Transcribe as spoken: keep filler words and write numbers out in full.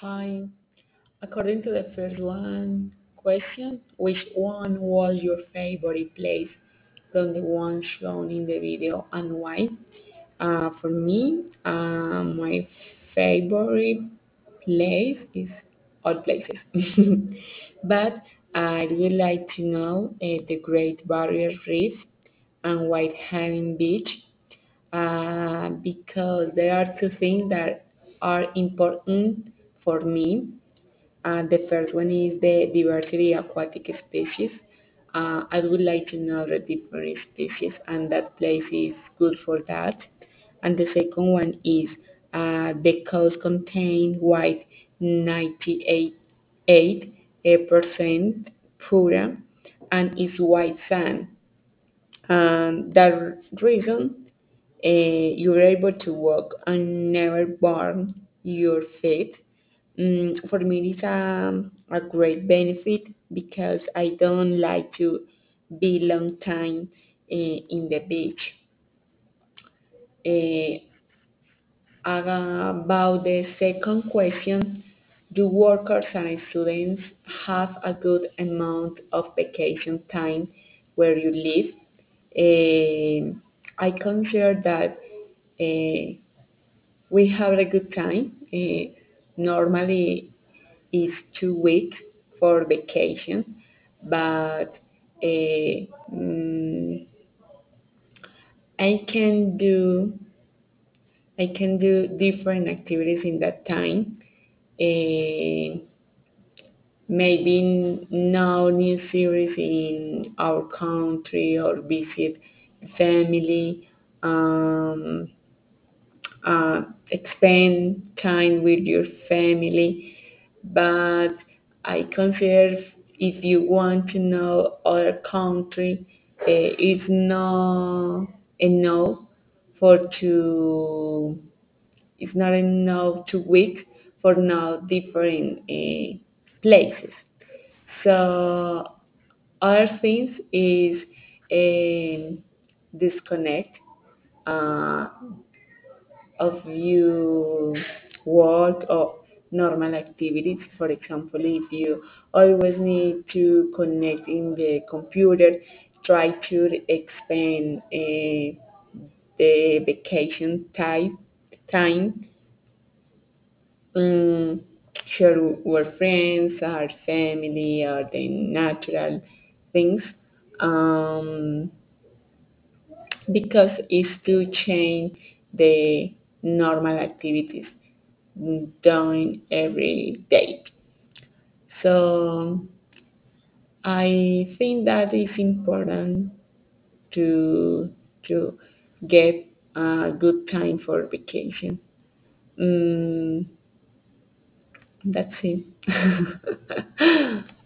Hi. According to the first one question, which one was your favorite place from the one shown in the video and why? Uh, for me, uh, my favorite place is all places. But I would like to know uh, the Great Barrier Reef and Whitehaven Beach uh, because there are two things that are important for me. Uh, the first one is the diversity aquatic species. Uh, I would like to know the different species, and that place is good for that. And the second one is uh, the coast contain white ninety-eight percent pura and is white sand. And that reason uh, you're able to walk and never burn your feet. Mm, for me, it's a, a great benefit because I don't like to be long time uh, in the beach. Uh, about the second question, do workers and students have a good amount of vacation time where you live? Eh, I consider that uh, we have a good time. Uh, normally, it's two weeks for vacation, but uh, mm, I can do I can do different activities in that time. Uh, maybe now new series in our country or visit family. Um, uh, spend time with your family, but I consider if you want to know other country, uh, it's not enough for to it's not enough to week for now different uh, places. So other things is um disconnect uh, of you work or normal activities. For example, if you always need to connect in the computer, try to expand uh, the vacation time time um, share with friends, our family, or the natural things. Um, because it's to change the normal activities done every day. So I think that is important to to get a good time for vacation. Mm, that's it.